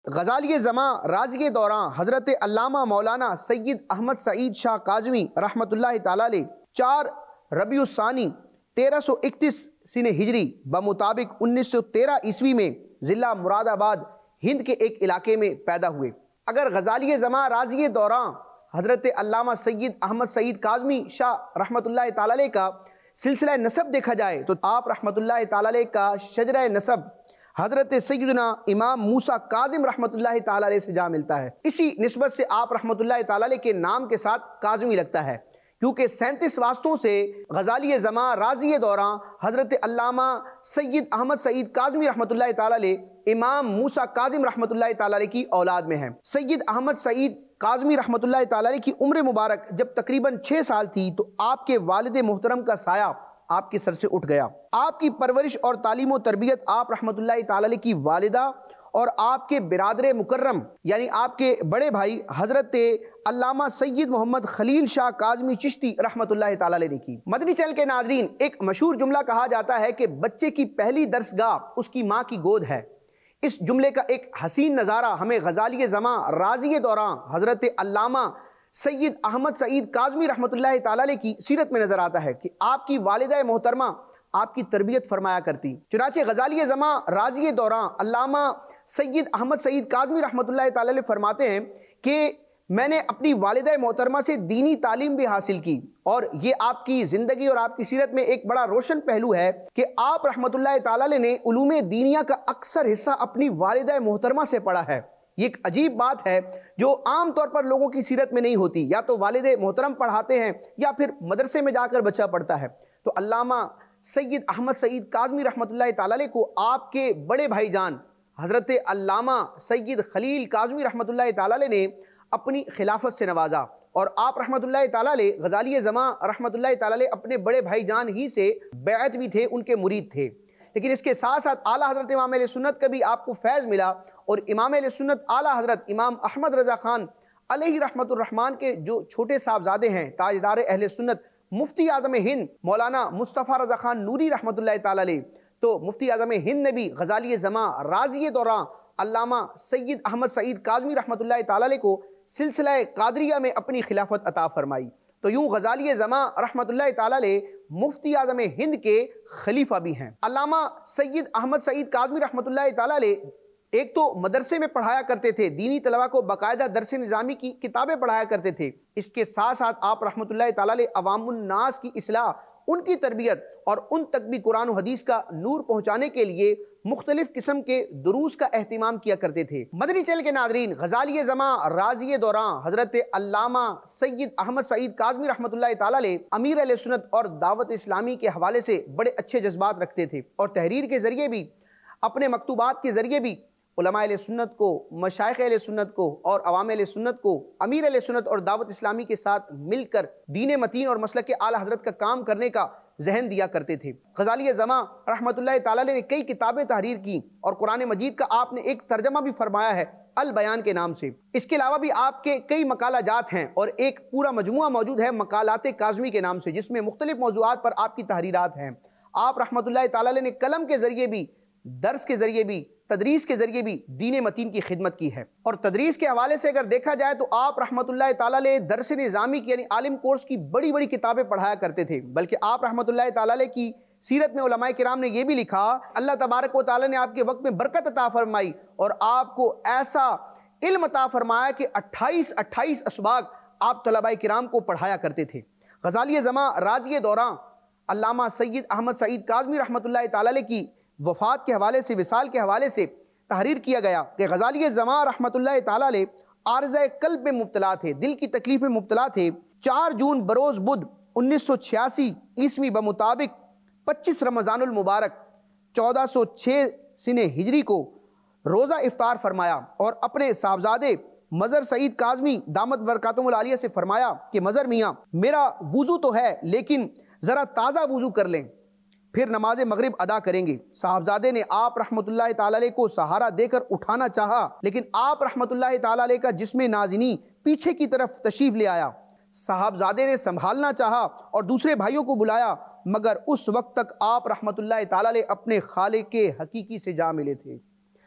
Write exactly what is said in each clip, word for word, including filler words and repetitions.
غزالی زماں رازی دوران حضرت علامہ مولانا سید احمد سعید شاہ کاظمی رحمۃ اللہ تعالی علیہ چار ربیع الثانی تیرہ سو اکتیس سن ہجری بمطابق انیس سو تیرہ عیسوی میں ضلع مراد آباد ہند کے ایک علاقے میں پیدا ہوئے۔ اگر غزالی زماں رازی دوران حضرت علامہ سید احمد سعید کاظمی شاہ رحمۃ اللہ تعالی علیہ کا سلسلہ نسب دیکھا جائے تو آپ رحمۃ اللہ تعالی علیہ کا شجرہ نسب حضرت سیدنا امام موسیٰ کاظم رحمۃ اللہ تعالی علیہ سے جا ملتا ہے۔ اسی نسبت سے آپ رحمۃ اللہ تعالی علیہ کے نام کے ساتھ کاظمی لگتا ہے، کیونکہ سینتیس واسطوں سے غزالی زماں رازی دوران حضرت علامہ سید احمد سعید کاظمی رحمۃ اللہ تعالی علیہ امام موسیٰ کاظم رحمۃ اللہ تعالی علیہ کی اولاد میں ہیں۔ سید احمد سعید کاظمی رحمۃ اللہ تعالی علیہ کی عمر مبارک جب تقریباً چھ سال تھی تو آپ کے والد محترم کا سایہ آپ کے سر سے اٹھ گیا۔ آپ کی پرورش اور تعلیم و تربیت آپ رحمۃ اللہ تعالی علیہ کی والدہ اور آپ کے برادر مکرم یعنی آپ کے بڑے بھائی حضرت علامہ سید محمد خلیل شاہ کاظمی چشتی رحمۃ اللہ تعالی علیہ نے کی۔ مدنی چینل کے ناظرین، ایک مشہور جملہ کہا جاتا ہے کہ بچے کی پہلی درسگاہ اس کی ماں کی گود ہے۔ اس جملے کا ایک حسین نظارہ ہمیں غزالی زماں رازی دوران حضرت علامہ سید احمد سعید کاظمی رحمۃ اللہ تعالی علیہ کی سیرت میں نظر آتا ہے کہ آپ کی والدہ محترمہ آپ کی تربیت فرمایا کرتی۔ چنانچہ غزالی زماں رازی دوران علامہ سید احمد سعید کاظمی رحمۃ اللہ تعالی علیہ فرماتے ہیں کہ میں نے اپنی والدہ محترمہ سے دینی تعلیم بھی حاصل کی، اور یہ آپ کی زندگی اور آپ کی سیرت میں ایک بڑا روشن پہلو ہے کہ آپ رحمۃ اللہ تعالی علیہ نے علوم دینیہ کا اکثر حصہ اپنی والدہ محترمہ سے پڑھا ہے۔ یہ ایک عجیب بات ہے جو عام طور پر لوگوں کی سیرت میں نہیں ہوتی، یا تو والد محترم پڑھاتے ہیں یا پھر مدرسے میں جا کر بچہ پڑھتا ہے۔ تو علامہ سید احمد سعید کاظمی رحمۃ اللہ تعالی علیہ کو آپ کے بڑے بھائی جان حضرت علامہ سید خلیل کاظمی رحمۃ اللہ تعالی علیہ نے اپنی خلافت سے نوازا، اور آپ رحمۃ اللہ تعالی علیہ غزالی زماں رحمۃ اللہ تعالی علیہ اپنے بڑے بھائی جان ہی سے بیعت بھی تھے، ان کے مرید تھے۔ لیکن اس کے ساتھ ساتھ اعلیٰ حضرت امام اہل سنت کا بھی آپ کو فیض ملا، اور امام اہل سنت اعلیٰ حضرت امام احمد رضا خان علیہ رحمۃ الرحمن کے جو چھوٹے صاحبزادے ہیں تاجدار اہل سنت مفتی اعظم ہند مولانا مصطفیٰ رضا خان نوری رحمۃ اللہ تعالی علیہ، تو مفتی اعظم ہند نے بھی غزالی زماں رازی دوران علامہ سید احمد سعید کاظمی رحمۃ اللہ تعالی علیہ کو سلسلہ قادریہ میں اپنی خلافت عطا فرمائی۔ تو یوں غزالی زماں رحمۃ اللہ تعالی علیہ مفتی اعظم ہند کے خلیفہ بھی ہیں۔ علامہ سید احمد سعید کاظمی رحمۃ اللہ تعالی علیہ ایک تو مدرسے میں پڑھایا کرتے تھے، دینی طلبہ کو باقاعدہ درس نظامی کی کتابیں پڑھایا کرتے تھے۔ اس کے ساتھ ساتھ آپ رحمۃ اللہ تعالی علیہ عوام الناس کی اصلاح، ان کی تربیت اور ان تک بھی قرآن و حدیث کا نور پہنچانے کے لیے مختلف قسم کے دروس کا اہتمام کیا کرتے تھے۔ مدنی چینل کے ناظرین، غزالی زماں رازی دوران حضرت علامہ سید احمد سعید کاظمی رحمۃ اللہ تعالی علیہ امیر اہل سنت اور دعوت اسلامی کے حوالے سے بڑے اچھے جذبات رکھتے تھے، اور تحریر کے ذریعے بھی، اپنے مکتوبات کے ذریعے بھی علماء اہل سنت کو، مشائخ اہل سنت کو اور عوام اہل سنت کو امیر اہل سنت اور دعوت اسلامی کے ساتھ مل کر دین متین اور مسلک اعلیٰ حضرت کا کام کرنے کا ذہن دیا کرتے تھے۔ غزالی زماں رحمۃ اللہ تعالی علیہ نے کئی کتابیں تحریر کی، اور قرآن مجید کا آپ نے ایک ترجمہ بھی فرمایا ہے البیان کے نام سے۔ اس کے علاوہ بھی آپ کے کئی مقالہ جات ہیں، اور ایک پورا مجموعہ موجود ہے مقالات کاظمی کے نام سے، جس میں مختلف موضوعات پر آپ کی تحریرات ہیں۔ آپ رحمۃ اللہ تعالی علیہ نے قلم کے ذریعے بھی، درس کے ذریعے بھی، تدریس کے ذریعے بھی دین متین کی خدمت کی ہے۔ اور تدریس کے حوالے سے اگر دیکھا جائے تو آپ رحمۃ اللہ تعالی علیہ درس نظامی کی یعنی عالم کورس کی بڑی بڑی کتابیں پڑھایا کرتے تھے، بلکہ آپ رحمۃ اللہ تعالی علیہ کی سیرت میں علماء کرام نے یہ بھی لکھا، اللہ تبارک و تعالی نے آپ کے وقت میں برکت عطا فرمائی اور آپ کو ایسا علم عطا فرمایا کہ اٹھائیس اٹھائیس اسباق آپ طلباء کرام کو پڑھایا کرتے تھے۔ غزالی زماں رازی دوران علامہ سید احمد سعید کاظمی رحمۃ اللہ تعالی علیہ کی وفات کے حوالے سے، وصال کے حوالے سے تحریر کیا گیا کہ غزالی زماں رحمۃ اللہ تعالی علیہ عارضہ قلب میں مبتلا تھے، دل کی تکلیف میں مبتلا تھے۔ چار جون بروز بدھ انیس سو چھیاسی عیسوی بمطابق پچیس رمضان المبارک چودہ سو چھ سن ہجری کو روزہ افطار فرمایا، اور اپنے صاحبزادے مظہر سعید کاظمی دامت برکاتہم العالیہ سے فرمایا کہ مظہر میاں، میرا وضو تو ہے لیکن ذرا تازہ وضو کر لیں، پھر نماز مغرب ادا کریں گے۔ صاحبزادے نے آپ رحمۃ اللہ تعالی علیہ کو سہارا دے کر اٹھانا چاہا، لیکن آپ رحمۃ اللہ تعالی علیہ کا جسم نازنی پیچھے کی طرف تشریف لے آیا۔ صاحبزادے نے سنبھالنا چاہا اور دوسرے بھائیوں کو بلایا، مگر اس وقت تک آپ رحمۃ اللہ تعالی علیہ اپنے خالق حقیقی سے جا ملے تھے۔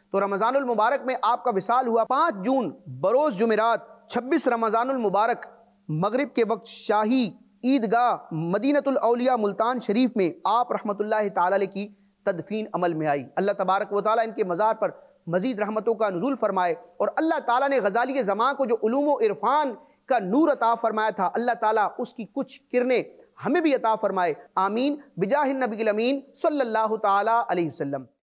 تو رمضان المبارک میں آپ کا وصال ہوا پانچ جون بروز جمعرات، چھبیس رمضان المبارک مغرب کے وقت شاہی عیدگاہ مدینۃ الاولیاء ملتان شریف میں آپ رحمۃ اللہ تعالی علیہ کی تدفین عمل میں آئی۔ اللہ تبارک و تعالیٰ ان کے مزار پر مزید رحمتوں کا نزول فرمائے، اور اللہ تعالیٰ نے غزالی زمان کو جو علوم و عرفان کا نور عطا فرمایا تھا، اللہ تعالیٰ اس کی کچھ کرنیں ہمیں بھی عطا فرمائے، آمین بجاہ النبی الامین صلی اللہ تعالیٰ علیہ وسلم۔